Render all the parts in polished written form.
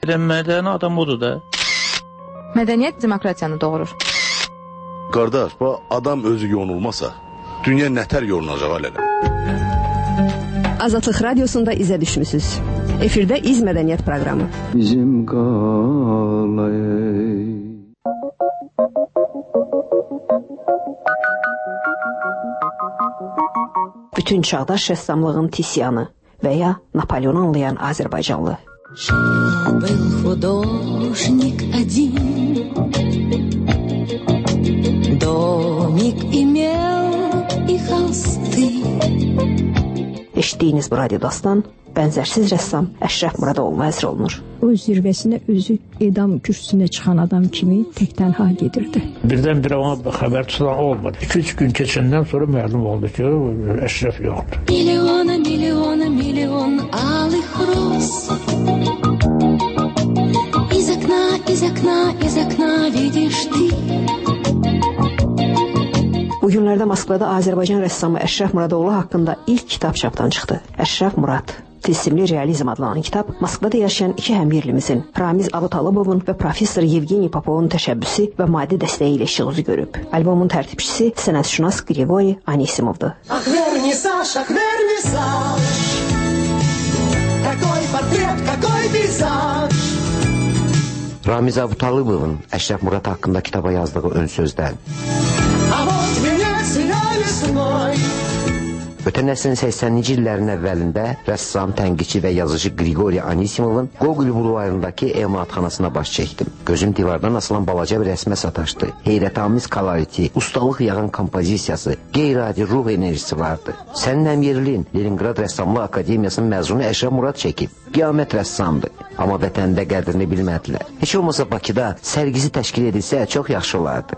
gətirən mədəni adam odur da. Mədəniyyət demokratiyanı doğurur. Qardaş, bu adam özü yonulmasa, dünya nətər yolunacaq alələ? Azadlıq Radiosunda izə düşmüsünüz. Efirdə İz Mədəniyyət proqramı. Bizim qalay. Bütün çağdaş rəssamlığın Tisyanı və ya Napoleonu anlayan Azərbaycanlı. Был художник один, домик имел и холсты. Eşitdiyiniz bu radio dastan bənzərsiz rəssam Əşrəf Muradoğlu həsr olunur. O zirvəsinə özü edam kürsüsünə çıxan adam kimi tək-tənha gedirdi. Birdən-birə ona xəbər tutan olmadı. 2-3 gün keçəndən sonra məlum oldu ki, Əşrəf yoxdur. Миллиона, миллиона, миллион алых роз. Из окна, из окна, из окна видишь ты. Bu günlərdə Moskvada Azərbaycan rəssamı Əşrəf Muradoğlu haqqında ilk kitab çapdan çıxdı. Əşrəf Murad. Tilsimli realizm adlanan kitab Moskvada yaşayan iki həmyerlimizin Ramiz Abutalibovun və professor Yevgeniy Popovun təşəbbüsü və maddi dəstəyi ilə işıq üzü görüb. Albomun tərtibçisi sənətşünas Grigoriy Anisimovdur. Ах, вернисаж, какой портрет, какой пейзаж. Ramiz Abutalibovun Əşrəf Murad haqqında kitaba yazdığı ön sözdən. Ötən əsrin 80-ci illərin əvvəlində rəssam, tənqidçi və yazıcı Grigoriy Anisimovun Gogol bulvarındakı emalatxanasına baş çəkdim. Gözüm divardan asılan balaca bir rəsmə sataşdı. Heyrətamiz koloriti, ustalıq yağan kompozisiyası, qeyri-adi ruh enerjisi vardı. Sənin həmyerlin Leningrad Rəssamlıq Akademiyasının məzunu Əşrəf Murad çəkib. Qiyamət rəssamdır. Amma vətəndə qədrini bilmədilər. Heç olmasa Bakıda sərgisi təşkil edilsə çox yaxşı olardı.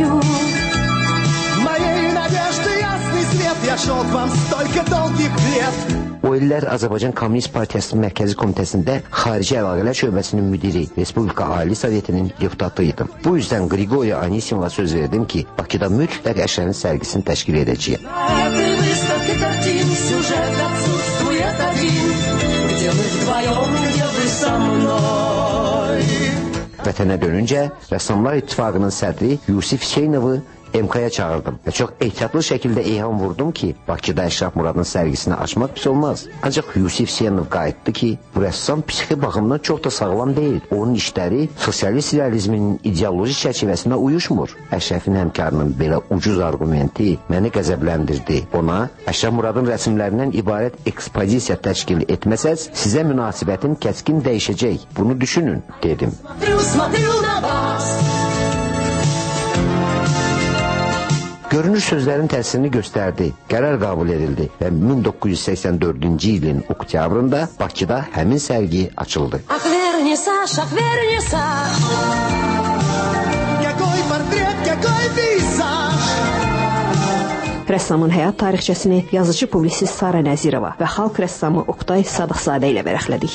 O illər Azərbaycan Komünist Partiyasının Mərkəzi Komitəsində Xarici Əlaqələr Şöbəsinin müdiri, Respublika Ali Sovetinin deputatı idim. Bu yüzden Grigoriy Anisimova söz verdim ki, Bakıda mütləq Əşrəfin sərgisini təşkil edəcəyəm. Vətənə dönüncə, Rəssamlar İttifaqının sədri Yusif Hüseynovu MK-ya çağırdım və çox ehtiyatlı şəkildə eyham vurdum ki, Bakıda Əşrəf Muradın sərgisini açmaq pis olmaz. Ancaq Yusif Hüseynov qayıtdı ki, bu rəssam psixi baxımdan çox da sağlam deyil. Onun işləri sosialist realizminin ideoloji çərçivəsinə uyuşmur. Əşrəfin həmkarının belə ucuz argumenti məni qəzəbləndirdi. Ona Əşrəf Muradın rəsmlərindən ibarət ekspozisiya təşkil etməsəz, sizə münasibətin kəskin dəyişəcək. Bunu düşünün, dedim. Görünür sözlərin təsirini göstərdi, qərar qəbul edildi və 1984-cü ilin oktyabrında Bakıda həmin sərgi açıldı. Rəssamın həyat tarixçəsini yazıcı publisist Sara Nəzirova və xalq rəssamı Oqtay Sadıqzadə ilə vərəxlədik.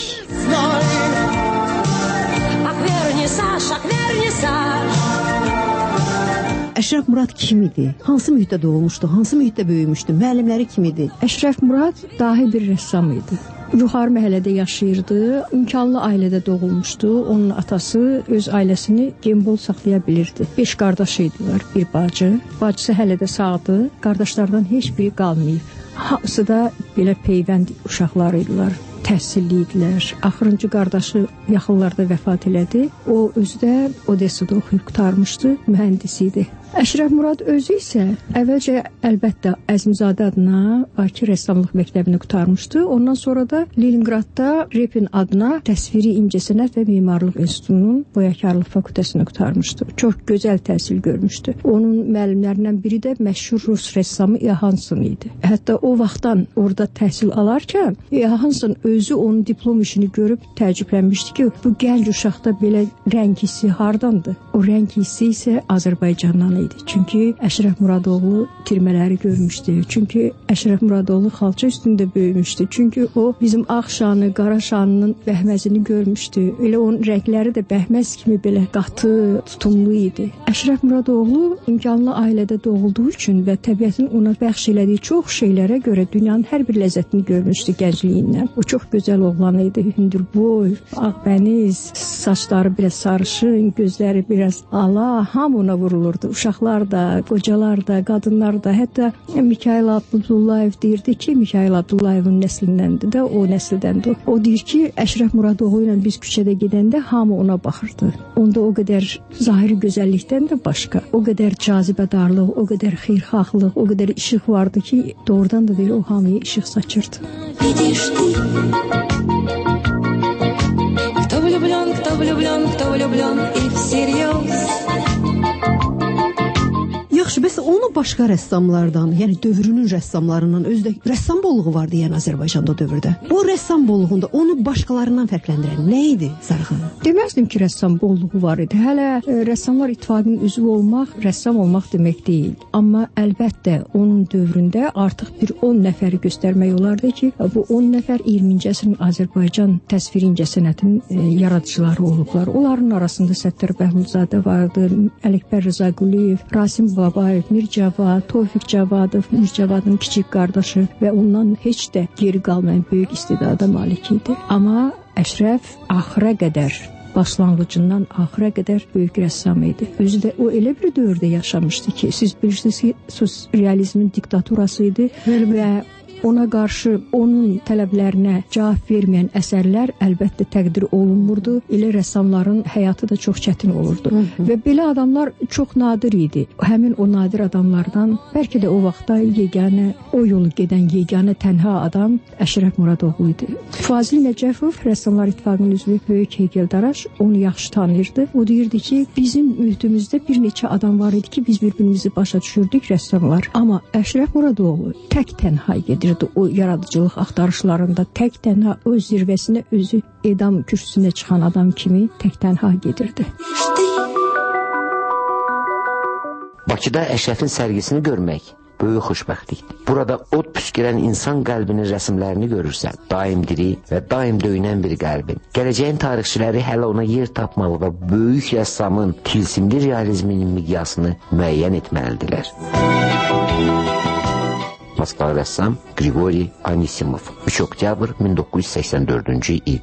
Əşrəf Murad kim idi? Hansı mühitdə doğulmuşdu? Hansı mühitdə böyümüşdü? Müəllimləri kim idi? Əşrəf Murad dahi bir rəssam idi. Yuxarı məhəllədə yaşayırdı, imkanlı ailədə doğulmuşdu. Onun atası öz ailəsini gembol saxlaya bilirdi. 5 qardaşı idilər, bir bacı. Bacısı hələ də sağdı, qardaşlardan heç biri qalmayıb. Hamısı da belə peyvənd uşaqlar idilər. Təhsilli idilər. Axırıncı qardaşı yaxınlarda vəfat elədi. O özü də Odessada oxuyub qurtarmışdı, mühəndis idi. Əşrəf Murad özü isə əvvəlcə əlbəttə Əzmizadə adına Bakı Rəssamlıq məktəbini qurtarmışdı. Ondan sonra da Leningradda Repin adına Təsviri İncəsənət və Memarlıq İnstitutunun Boyakarlıq fakültəsini qurtarmışdı. Çox gözəl təhsil görmüşdü. Onun müəllimlərindən biri də məşhur rus rəssamı Johansson idi. Hətta o vaxtdan orada təhsil alarkən Johansson özü onun diplom işini görüb təəccüblənmişdi ki, bu gənc uşaqda belə rəng hissi hardandır? O rəng hissi isə Azərbaycandan idi. Çünki Əşrəf Muradoğlu itirmələri görmüşdü. Çünki Əşrəf Muradoğlu xalça üstündə böyümüşdü. Çünki o bizim ağ şanı, qara şanının bəhməzini görmüşdü. Elə onun rəngləri də bəhməz kimi belə qatı, tutumlu idi. Əşrəf Muradoğlu imkanlı ailədə doğulduğu üçün və təbiətin ona bəxş elədiyi çox şeylərə görə dünyanın hər bir ləzzətini görmüşdü gəncliyindən. O çox gözəl oğlan idi. Hündürboy, ağbəniz, saçları biraz sarışın, gözləri biraz ala, hamı ona vurulurdu. Uşaqlar da, qocalar da, qadınlar da. Hətta Mikayıl Abdullayev deyirdi ki, Mikayıl Abdullayevin nəslindəndir də, o nəsildəndir. O deyir ki, Əşrəf Muradoğlu ilə biz küçədə gedəndə hamı ona baxırdı. Onda o qədər zahiri gözəllikdən də başqa, o qədər cazibədarlıq, o qədər xeyirxahlıq, o qədər işıq vardı ki, doğrudan da deyir, o hamıya işıq saçırdı. Кто влюблен, кто влюблен, кто влюблен и всерьез. Yaxşı, bəs onu başqa rəssamlardan, yəni dövrünün rəssamlarından özdə rəssam bolluğu vardı yəni Azərbaycanda dövrdə. Bu rəssam bolluğunda onu başqalarından fərqləndirən nə idi Zarıxan? Deməzdim ki, rəssam bolluğu var idi. Hələ rəssamlar İttifaqının üzvü olmaq, rəssam olmaq demək deyil. Amma əlbəttə onun dövründə artıq bir 10 nəfəri göstərmək olardı ki, bu 10 nəfər 20-ci əsrin Azərbaycan təsviri incəsənətinin yaradıcıları olublar. Onların arasında Səttar Bəhlulzadə vardı, Ələkbər Rza Quliyev, Rasim Babayev, Mir Cavad, Tofiq Cavadov, Mir Cavadın kiçik qardaşı və ondan heç də geri qalmayan böyük istedada malik idi. Amma Əşrəf axıra qədər, başlanğıcından axıra qədər böyük rəssam idi. Özü də o elə bir dövrdə yaşamışdı ki, siz bilirsiniz ki, sosializmin diktaturası idi və ona qarşı onun tələblərinə cavab verməyən əsərlər əlbəttə təqdir olunmurdu. Elə rəssamların həyatı da çox çətin olurdu. Və belə adamlar çox nadir idi. Həmin o nadir adamlardan bəlkə də o vaxtda yeganə, o yolu gedən yeganə tənha adam Əşrəf Muradoğlu idi. Fazil Nəcəfov, Rəssamlar İttifaqının üzvü böyük heykəldaraş, onu yaxşı tanıyırdı. O deyirdi ki, bizim mühitimizdə bir neçə adam var idi ki, biz bir-birimizi başa düşürdük rəssamlar. Amma Əşrəf Muradoğlu tək tənha gedirdi. O yaradıcılıq axtarışlarında tək tənha öz zirvəsinə, özü edam kürsüsünə çıxan adam kimi tək tənha gedirdi. Bakıda Əşrəfin sərgisini görmək böyük xoşbəxtlikdir. Burada od püskürən insan qəlbinin rəsmlərini görürsən. Daim diri və daim döyünən bir qəlbin. Gələcəyin tarixçiləri hələ ona yer tapmalı və böyük rəssamın tilsimli realizminin miqyasını müəyyən etməlidirlər. Moskva rəssam Qriqoriy Anisimov, 3 oktyabr 1984-cü il.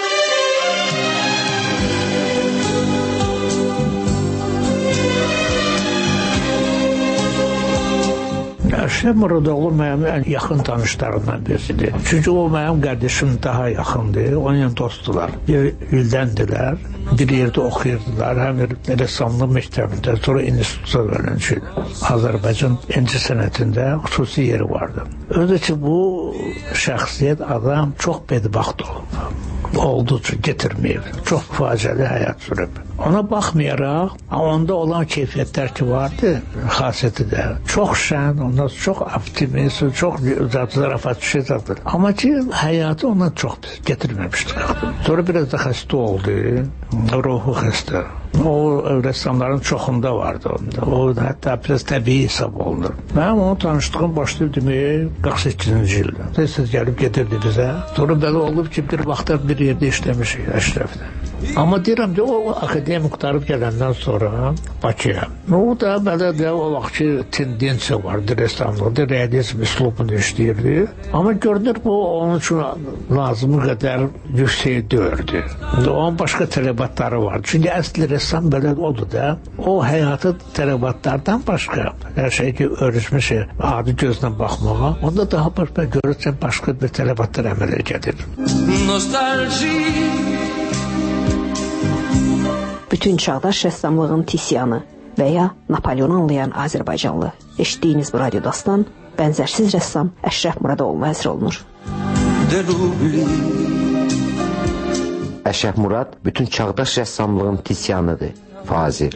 Əşrəf Muradoğlu mənim ən yaxın tanışlarından birisidir. Çünki o mənim qardaşım daha yaxındır, onunla dostdular. Bir ildəndilər, bir yerdə oxuyurdular, həm rəssamlıq məktəbində, sonra institutda öyrənçiydi. Azərbaycan incəsənətində xüsusi yeri vardı. Özü ki, bu şəxsiyyət adam çox bədbəxt olub. Olduqca getirməyib. Çox faciəli həyat sürüb. Ona baxmayaraq, onda olan keyfiyyətlər ki vardı, xasiyyəti də çox şən, ondan çox optimist, çox zarafat şeydir. Amma ki, həyatı ona çox getirməmişdi. Sonra biraz da xəstə oldu, ruhu xəstə. O rəssamların çoxunda vardı onda. O hətta biraz təbii hesab olunur. Mənim onu tanışdığım başlayıb demək 48-ci ildə. Tez-tez gəlib gedirdi bizə. Sonra belə olub ki, bir vaxtlar bir yerdə işləmişik Əşrəfdə. Amma deyirəm ki, o akademik qurtarıb gələndən sonra Bakıya. O da belə də o vaxtki tendensiya vardı rəssamlıqda, realizm üslubunu işləyirdi. Amma görünür bu onun üçün lazımı qədər yüksək deyirdi. Onun başqa tələbatları vardı. Çünki əsli rəssam belə oldu da, o həyatı tələbatlardan başqa hər şey ki, öyrüşmüş adi gözlə baxmağa, onda daha başqa görürsən başqa bir tələbatlar əmələ gəlir. Bütün çağdaş rəssamlığın Tisyanı və ya Napoleonu anlayan Azərbaycanlı. Eşitdiyiniz bu radiodastan bənzərsiz rəssam Əşrəf Muradoğlu həsr olunur. Əşrəf Murad bütün çağdaş rəssamlığın Tisyanıdır. Fazil.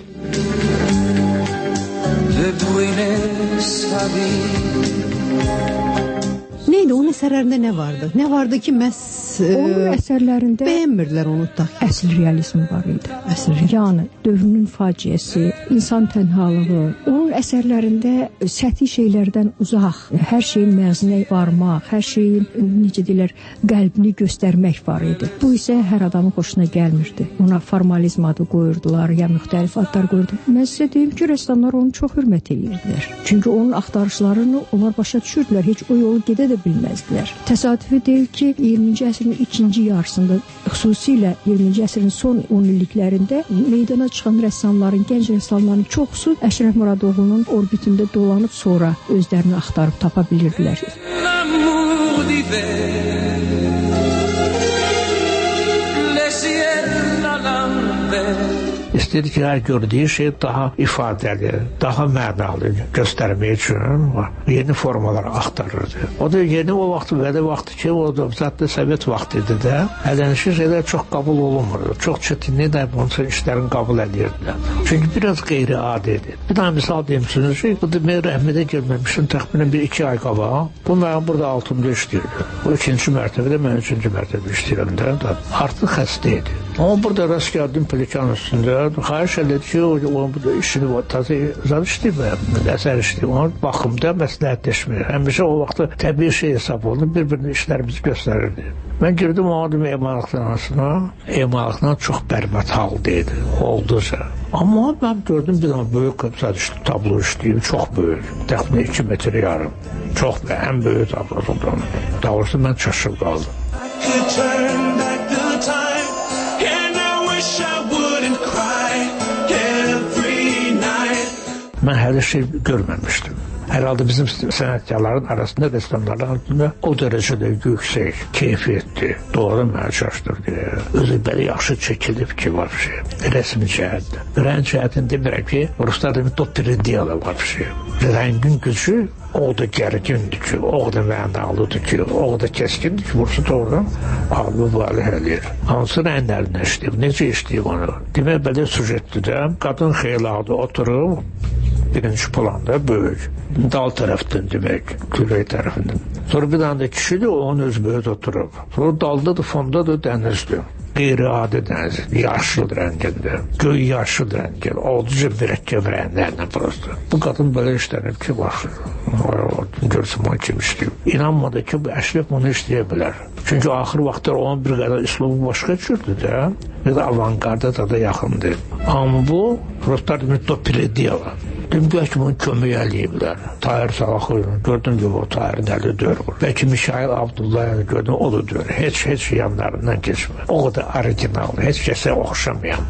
Neydi? Onun əsərlərində nə vardı? Nə vardı ki, məhz onun əsərlərində bəyənmirdilər onu da. Əsl realizm var idi. Yəni dövrünün faciəsi, insan tənhalığı. Onun əsərlərində səthi şeylərdən uzaq, hər şeyin məzunə varmaq, hər şeyin necə deyirlər, qəlbini göstərmək var idi. Bu isə hər adamın xoşuna gəlmirdi. Ona formalizm adı qoyurdular, ya müxtəlif adlar qoyurdular. Mən sizə deyim ki, rəssamlar onu çox hörmət edirdilər. Çünki onun axtarışlarını onlar başa düşürdülər. Heç o yolu gedə də bilməzdilər. bilməzdilər. Təsadüfi deyil ki, 20-ci əsrin ikinci yarısında, xüsusilə 20-ci əsrin son 10 illiklərində meydana çıxan rəssamların, gənc rəssamların çoxusu Əşrəf Muradoğlu'nun orbitində dolanıb sonra özlərini axtarıb tapa bilirdilər. İstəyir ki, hər gördüyü şey daha ifadəli, daha mənalı göstərmək üçün yeni formalar axtarırdı. O da yeni o vaxt belə vaxtı ki, o da zaten Sovet vaxtı idi də, ələnişi şeylər çox qəbul olunmurdu. Çox çətinlik də bunun üçün işlərin qəbul edirdilər. Çünki biraz qeyri-adidir. Bir daha misal deyim sizə, bu da mən rəhmətə gəlməmişim təxminən 1-2 ay qabaq. Bu mənim burada altımda işləyirdi. Bu ikinci mərtəbədə, mən üçüncü mərtəbə işləyirəm də. Artıq xəstə idi. Ama burada rast gəldim pelikan üstündə. Xahiş elədi ki, o işini təzə zad işləyib, əsər işləyib. Onun baxımda məsləhətləşmir. Həmişə o vaxtda təbii şey hesab olunur, bir-birini işlərimizi göstərirdi. Mən girdim o adım emallıqlarına. Emallıqlar çox bərbad halıydı, olduca. Amma mən gördüm bir dənə böyük tablo işləyib, çox böyük. Təxminən 2 metr yarım. Çox böyük, ən böyük tablo. Doğrusu mən çaşıb qaldım. Mən hələ şey görməmişdim. Herhalde bizim sənətkarların arasında, rəssamların arasında o dərəcədə yüksək, keyfiyyətli, doğru mənə çaşdırdı. Özü belə yaxşı çəkilib ki, var bir şey. Rəsmi cəhətdə. Rəng cəhətini demirəm ki, Ruslarda bir doppeldiyalı var bir şey. Rəngin gücü o da gərgindir ki, o da mənalıdır ki, o da kəskindir ki, burası doğrudan ağlı valih eləyir. Hansı rənglərinə işləyib, necə işləyib onu? Demək, belə sujetdir də, qadın xeyladı oturub, birinci planda böyük. Dal tərəfdən demək, külək tərəfindən. Sonra bir tane de kişidir, onun öz böyük oturub. Sonra dalda da, fonda da dənizdir. Qeyri-adi dəniz, yaşlı rəngində, göy yaşlı rəngində, olduca mürəkkəb rənglərlə prosto. Bu qadın belə işlənib ki, görsün onu kim işləyib. İnanmadı ki, bu Əşrəf bunu işləyə bilər. Çünki axır vaxtlar onun bir qədər üslubu başqa cürdür də, bir də avantgarda da yaxındır. Amma bu, Ruslar demək, doppeldiyalı. Demək ki, bunu kömək eləyiblər. Tahir Salaxoyun, gördüm ki, o Tahirin əli dörür. Bəlkə Mişail Abdullayev gördüm, o da dörür. Heç yanlarından geçmir. O da orijinal, heç kəsə oxşamayan.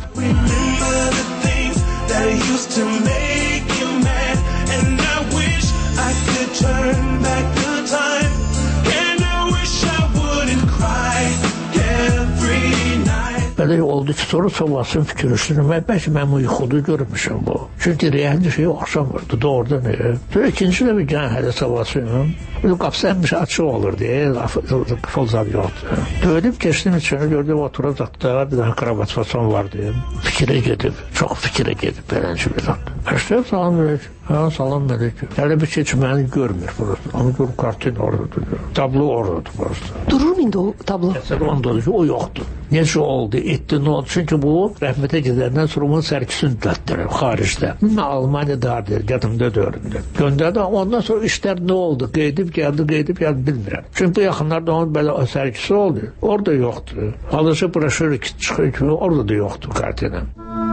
Belə oldu ki, sonra Sovasın fikirləşdirdim. Bəlkə mən bu yuxudu görmüşəm bu. Çünki realli şey oxşamırdı, doğrudan. Sonra ikinci də bir gən hələ Sovasın. Qapısı həmiş açıq olur deyə, folzad yoxdur. Döyülüb keçdim içini, gördüm oturacaqda bir dənə kravat fason vardı. Fikrə gedib, çox fikrə gedib belənci bir zat. Əşrəf salam verir. Ha, salam verir ki. Hələ bir şey ki, məni görmür burası. Ama dur, kartin oradadır. Tablo oradadır burası. Durur mu indi o tablo? Mesela ondadır ki, o yoxdur. Necə oldu, etdi, nə oldu? Çünki bu rəhmətə gedəndən sonra onun sərkisini düzəltdirir xaricdə. Almaniyadardır, yadımda döründür. Göndərdi, ondan sonra işlər nə oldu? Qeydib gəldi, bilmirəm. Çünki bu yaxınlarda onun belə sərkisi oldu. Orada yoxdur. Alıcı broşür çıxır ki, orada da yoxdur kartinin.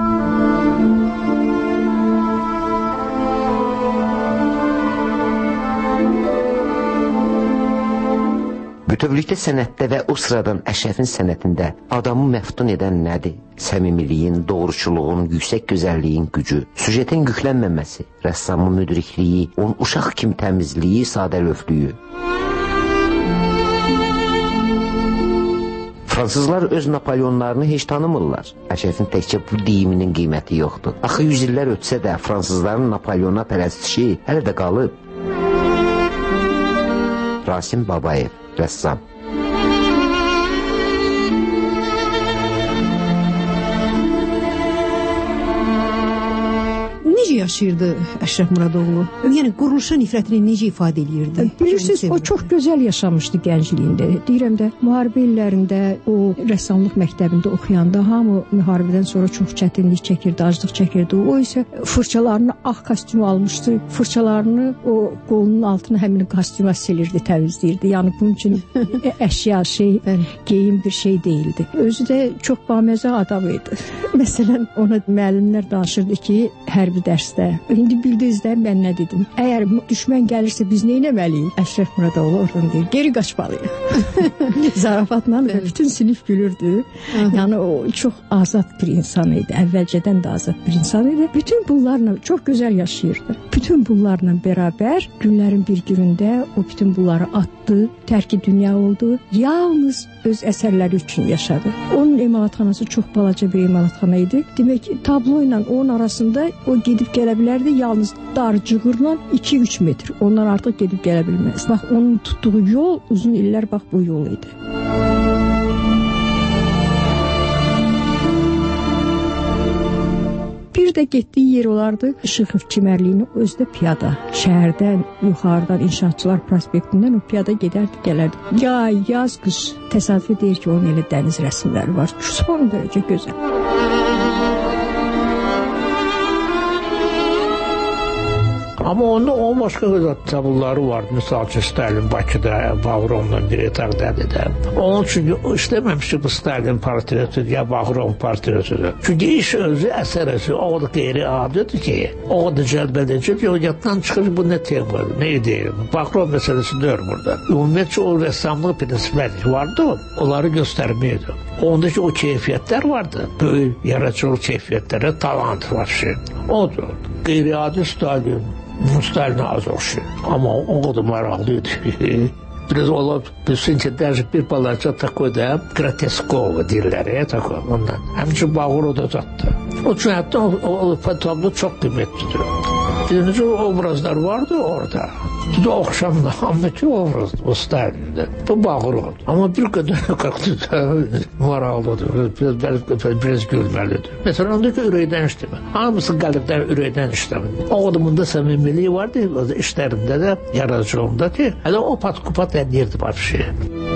Bütövlükdə sənətdə və o sıradan Əşrəfin sənətində adamı məftun edən nədir? Səmimiliyin, doğruçuluğun, yüksək gözəlliyin gücü, süjetin yüklənməməsi, rəssamın müdrikliyi, onun uşaq kimi təmizliyi, sadəlövlüyü. Fransızlar öz Napoleonlarını heç tanımırlar. Əşrəfin təkcə bu deyiminin qiyməti yoxdur. Axı 100 illər ötsə də Fransızların Napoleona pərəstişi hələ də qalıb. Rasim Babayev, rəssam. Necə yaşayırdı Əşrəf Muradoğlu? Yəni quruluşa nifrətini necə ifadə edirdi? Bilirsiniz, o çox gözəl yaşamışdı gəncliyində. Deyirəm də, müharibə illərində o rəssamlıq məktəbində oxuyanda hamı müharibədən sonra çox çətinlik çəkirdi, aclıq çəkirdi. O isə fırçalarını ağ kostyum almışdı. Fırçalarını o qolunun altına həmin kostyuma silirdi, təmizləyirdi. Yəni bunun üçün əşya geyim bir şey değildi. Özü də çox baməzə adam idi. Məsələn, ona müəllimlər danışırdı ki, hərbi dərs məclisdə. İndi bildiniz də mən nə dedim? Əgər düşmən gəlirsə biz nə etməliyik? Əşrəf Muradoğlu oradan deyir, geri qaçmalıyıq. Zarafatla bütün sinif gülürdü. Yəni o çox azad bir insan idi. Əvvəlcədən də azad bir insan idi. Bütün bunlarla çox gözəl yaşayırdı. Bütün bunlarla bərabər günlərin bir günündə o bütün bunları atdı, tərki dünya oldu. Yalnız öz əsərləri üçün yaşadı. Onun emalatxanası çox balaca bir emalatxana idi. Demək ki, tablo ilə onun arasında o gedib gələ bilərdi, yalnız darcığırla 2-3 metr. Ondan artıq gedib gələ bilməz. Bax, onun tutduğu yol uzun illər bax bu yol idi. Bir də getdiyi yer olardı Işıqov çimərliyini özdə piyada. Şəhərdən, yuxarıdan İnşaatçılar prospektindən o piyada gedərdi, gələrdi. Yay, yaz, qış. Təsadüfi deyir ki, onun elə dəniz rəsmləri var. Son dərəcə gözəl. Amma onun başqa gözəl tabloları vardı. Misal ki, Stalin Bakıda, Bağırovla bir etaqdadır da. Onun üçün işləməmişdi bu Stalin portretidir ya Bağırov portretidir. Çünki iş özü, əsər özü o da qeyri-adidir ki, o da cəlbedici ki, o yaddan çıxır bu nə temadır, nə deyir. Bağırov məsələsi deyir burada. Ümumiyyətcə o rəssamlıq prinsipləri vardı, onları göstərməydi. Ondaki o keyfiyyətlər vardı. Böyük yaradıcılıq keyfiyyətləri, talant var şey. Odur. Qeyri-adi Stalin. Stalin'e az oxşuyur. Amma o qədər maraqlıydı. Biraz olub, bilsin ki, bir balaca takoy da Grateskovo deyirlər, takoy ondan. Həmçin Bağırov da zatdı. O üçün hətta o tablo çox qiymətlidir. Birinci obrazlar vardı orada. Bir də oxşamda, hamdaki obrazdı o Stalin'de. Bu Bağırov. Amma bir qədər qalxdı da maraqlıdır, biraz gülməlidir. Məsələn, ondaki ürəkdən işləmə. Hamısı qəlbdən ürəkdən işləmə. O adamında səmimiliyi vardı, işlərində də, yaradıcılığında ki, hələ o pat-kupat edirdi var şey.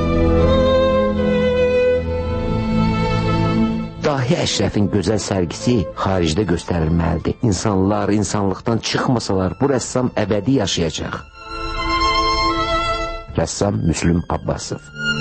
Dahi Əşrəfin gözəl sərgisi xaricdə göstərilməlidir. İnsanlar insanlıqdan çıxmasalar bu rəssam əbədi yaşayacaq. Rəssam Müslüm Abbasov.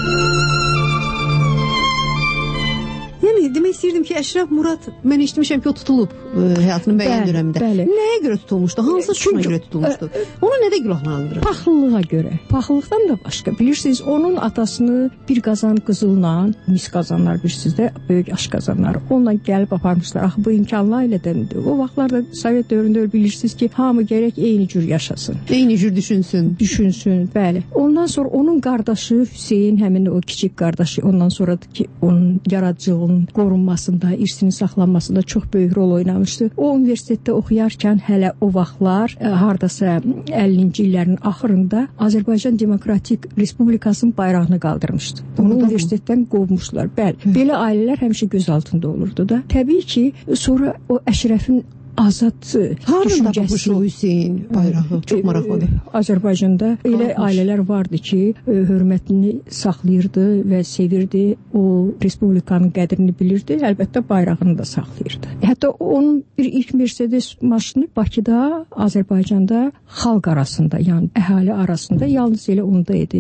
Yəni demək istəyirdim ki, Əşrəf Murad, mən eşitmişəm ki, o tutulub həyatının müəyyən dövründə. Bəli. Nəyə görə tutulmuşdu? Hansı suçuna görə tutulmuşdu? Onu nədə günahlandırır? Paxıllığa görə. Paxıllıqdan da başqa. Bilirsiniz, onun atasını bir qazan qızılla, mis qazanlar bilirsiniz də, böyük aş qazanlar. Onunla gəlib aparmışlar. Axı bu imkanlı ailədəndir. O vaxtlarda Sovet dövründə bilirsiniz ki, hamı gərək eyni cür yaşasın. Eyni cür düşünsün. Düşünsün, bəli. Ondan sonra onun qardaşı Hüseyin, həmin o kiçik qardaşı, ondan sonradır ki, onun yaradıcılığının qorunmasında, irsinin saxlanmasında çox böyük rol oynamışdı. O universitetdə oxuyarkən hələ o vaxtlar hardasa 50-ci illərin axırında Azərbaycan Demokratik Respublikasının bayrağını qaldırmışdı. Onu universitetdən qovmuşlar. Bəli. Belə ailələr həmişə göz altında olurdu da. Təbii ki, sonra o Əşrəfin azad düşüncəsi o Hüseyin bayrağı çox maraqlıdır. Azərbaycanda elə ailələr vardı ki, hörmətini saxlayırdı və sevirdi. O respublikanın qədrini bilirdi, əlbəttə bayrağını da saxlayırdı. Hətta onun bir ilk Mercedes maşını Bakıda, Azərbaycanda xalq arasında, yəni əhali arasında yalnız elə onda idi.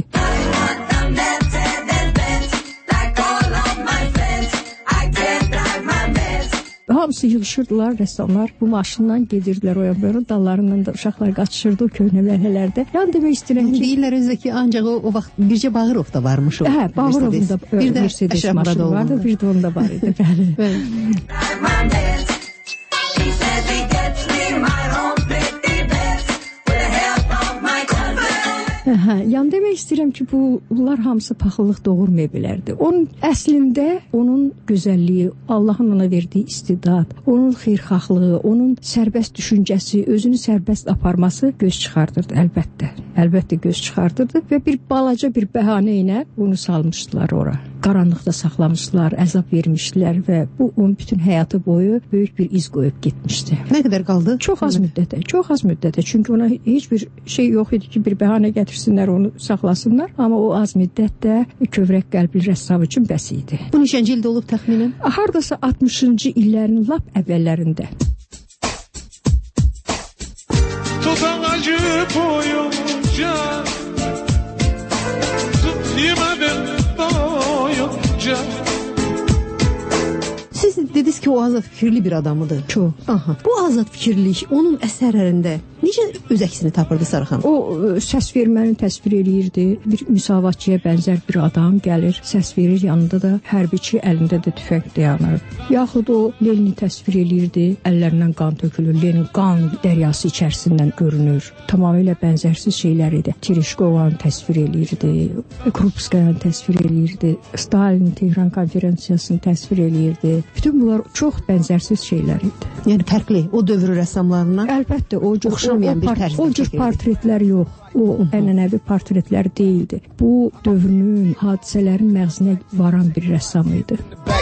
Hamısı yığışırdılar, rəssamlar bu maşınla gedirdilər o yana, dallarından da uşaqlar qaçışırdı o köhnə mərhələlərdə. Yəni demək istəyirəm ki, deyirlər özdə ki, ancaq o vaxt bircə Bağırov da varmış o. Hə, Bağırovun da Mercedes maşını vardı, bir də onda var idi. Bəli. Yəni demək istəyirəm ki, bunlar hamısı paxıllıq doğurmaya bilərdi. Onun əslində onun gözəlliyi, Allahın ona verdiyi istedad, onun xeyirxahlığı, onun sərbəst düşüncəsi, özünü sərbəst aparması göz çıxardırdı əlbəttə. Əlbəttə göz çıxardırdı və bir balaca bir bəhanə ilə onu salmışdılar ora. Qaranlıqda saxlamışdılar, əzab vermişdilər və bu onun bütün həyatı boyu böyük bir iz qoyub getmişdi. Nə qədər qaldı? Çox az müddətə. Çünki ona heç bir şey yox idi ki, bir bəhanə gətirsinlər, onu saxlasınlar. Amma o az müddətdə kövrək qəlbli rəssam üçün bəs idi. Bu neçənci ildə olub təxminən? Hardasa 60-cı illərin lap əvvəllərində. Tutan acı boyunca tut yemedim boyunca. Siz Siz dediniz ki o azad fikirli bir adamıdır. Çox. Aha. Bu azad fikirlik onun əsərlərində necə öz əksini tapırdı Sarıxan? O səs verməni təsvir eləyirdi. Bir müsavatçıya bənzər bir adam gəlir, səs verir, yanında da hərbiçi, əlində də tüfəng dayanır. Yaxud o Lenini təsvir eləyirdi, əllərindən qan tökülür. Lenin qan dəryası içərisindən görünür. Tamamilə bənzərsiz şeylər idi. Tereshkovanı təsvir eləyirdi, Krupskayanı təsvir eləyirdi, Stalin Tehran konferansiyasını təsvir eləyirdi. Bütün bunlar çox bənzərsiz şeylər idi. Yəni fərqli o dövr rəssamlarından. Əlbəttə o cür tərzdə portretlər yox. O ənənəvi portretlər deyildi. Bu dövrün, hadisələrin məğzinə varan bir rəssam idi.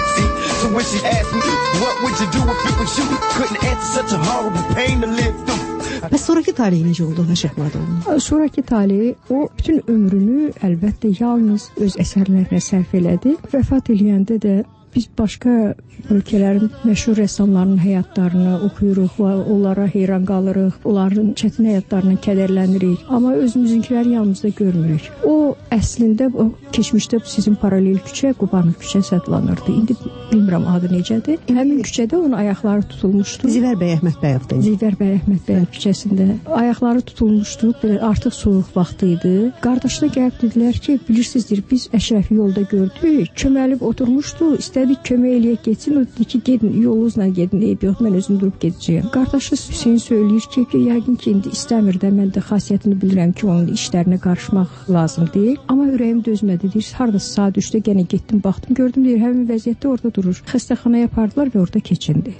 Və sonraki taleyi necə oldu Əşrəf Muradoğlu'nun? Sonraki taleyi o bütün ömrünü əlbəttə yalnız öz əsərlərinə sərf elədi. Vəfat eləyəndə də biz başqa ölkələrin məşhur rəssamlarının həyatlarını oxuyuruq və onlara heyran qalırıq. Onların çətin həyatlarına kədərlənirik. Amma özümüzünkiləri yanımızda görmürük. O əslində o keçmişdə sizin paralel küçə Qubanov küçəsi adlanırdı. İndi bilmirəm adı necədir. Həmin küçədə onun ayaqları tutulmuşdu. Zivər bəy Əhmədbəyovda. Zivər bəy Əhmədbəyev küçəsində ayaqları tutulmuşdu. Belə artıq soyuq vaxtı idi. Qardaşına gəlib dedilər ki, bilirsizdir, biz Əşrəfi yolda gördük. Çöməlib oturmuşdu. İstədik kömək eləyək getsin. O dedi ki, gedin, yolunuzla gedin. Eyb yox, mən özüm durub gedəcəyəm. Qardaşı Hüseyin söyləyir ki, yəqin ki, indi istəmir də, mən də xasiyyətini bilirəm ki, onun işlərinə qarışmaq lazım deyil. Amma ürəyim dözmədi, deyir, haradasa saat 3-də gənə getdim, baxdım, gördüm, deyir, həmin vəziyyətdə orada durur. Xəstəxanaya apardılar və orada keçindi.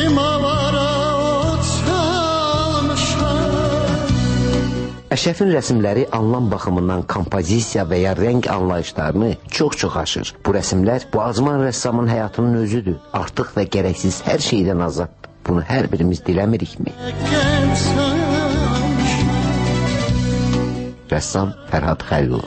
Əşrəfin rəsmləri anlam baxımından kompozisiya və ya rəng anlayışlarını çox-çox aşır. Bu rəsmlər bu azman rəssamın həyatının özüdür. Artıq və gərəksiz hər şeydən azad. Bunu hər birimiz diləmirikmi? Rəssam Fərhad Xəlilov.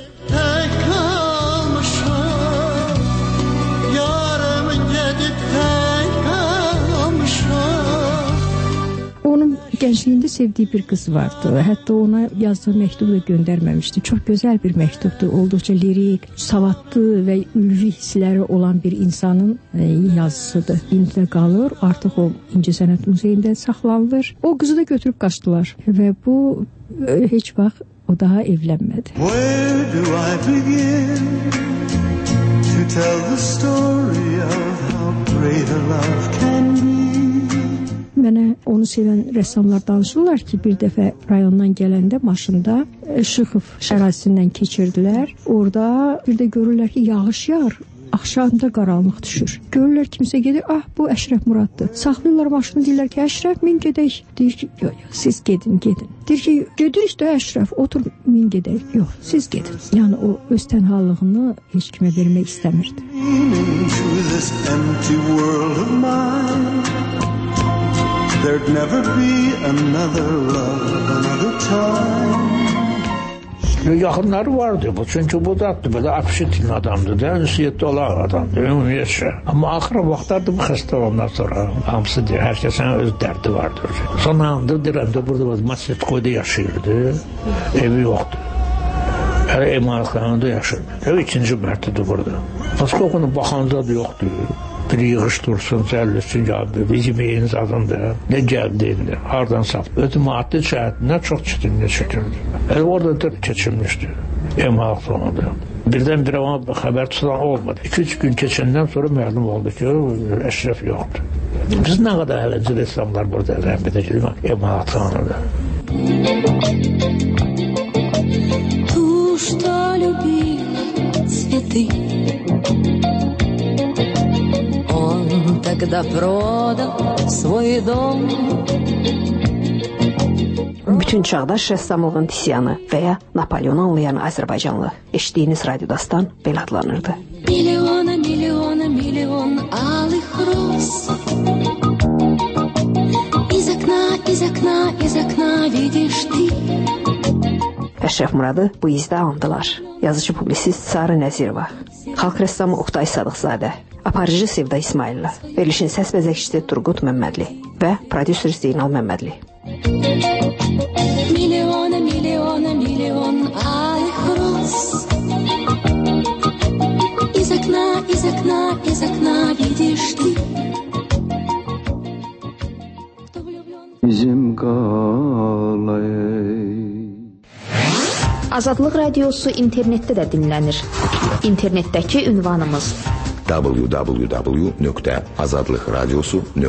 Onun gəncliyində sevdiyi bir qız vardı. Hətta ona yazdığı məktubu da göndərməmişdi. Çox gözəl bir məktubdur. Olduqca lirik, savadlı və ülvi hissləri olan bir insanın yazısıdır. İndi də qalır. Artıq o İncəsənət Muzeyində saxlanılır. O qızı da götürüb qaçdılar və bu heç vaxt o daha evlənmədi. Where do I begin to tell the story of how great a love can be? Mənə onu sevən rəssamlar danışırlar ki, bir dəfə rayondan gələndə maşında Şıxov ərazisindən keçirdilər. Orada bir də görürlər ki, yağış yağır. Axşamda qaranlıq düşür. Görürlər kimsə gedir, bu Əşrəf Muraddır. Saxlayırlar maşını, deyirlər ki, Əşrəf, min gedək. Deyir ki, yox, siz gedin. Deyir ki, gedirik də Əşrəf, otur, min gedək. Yox, siz gedin. Yəni o öz tənhalığını heç kimə vermək istəmirdi. There'd never be another love, another time. Yaxınları vardı bu, çünki bu da belə apşitin adamdır da, ünsiyyətdə olan adamdır, ümumiyyətcə. Amma axır vaxtlarda bu xəstə olandan sonra hamısı deyir, hər kəsin öz dərdi vardır. Son anda deyirəm də burada Massetkoyda yaşayırdı, evi yoxdur. Hələ emalatxanada yaşayırdı. Ev ikinci mərtədə burada. Massetkoyda baxanca da yoxdur. Bir yığış dursun, cəlləsin gəldi, yeməyin zadında, nə gəldi indi, hardan sat. Özü maddi cəhətindən çox çətinlik çəkirdi. Orada da keçirmişdi, emal sonunda. Birdən-birə ona xəbər tutan olmadı. 2-3 gün keçəndən sonra məlum oldu ki, Əşrəf yoxdur. Biz nə qədər hələci rəssamlar burada rəhmət edirik, emalat sonunda. Ту, что любила цветы, когда продал свой dom. Bütün çağdaş rəssamlığın Tisyanı və ya Napoleonu anlayan Azərbaycanlı eşitdiyiniz radiodastan belə adlanırdı. Миллион алых роз. Из окна видишь ты. Əşrəf Muradı bu izdə andılar. Yazıcı publisist Sarı Nəzirova, xalq rəssamı Oqtay Sadıqzadə, aparıcı Sevda İsmailova, verilişin səs bəzəkçisi Turqut Məmmədli və prodüser Zeynal Məmmədli. Миллион алых роз. Из окна видишь ты. bizim qalay. Azadlıq Radiosu internetdə də dinlənir. İnternetdəki ünvanımız www.azadlıqradiosu.com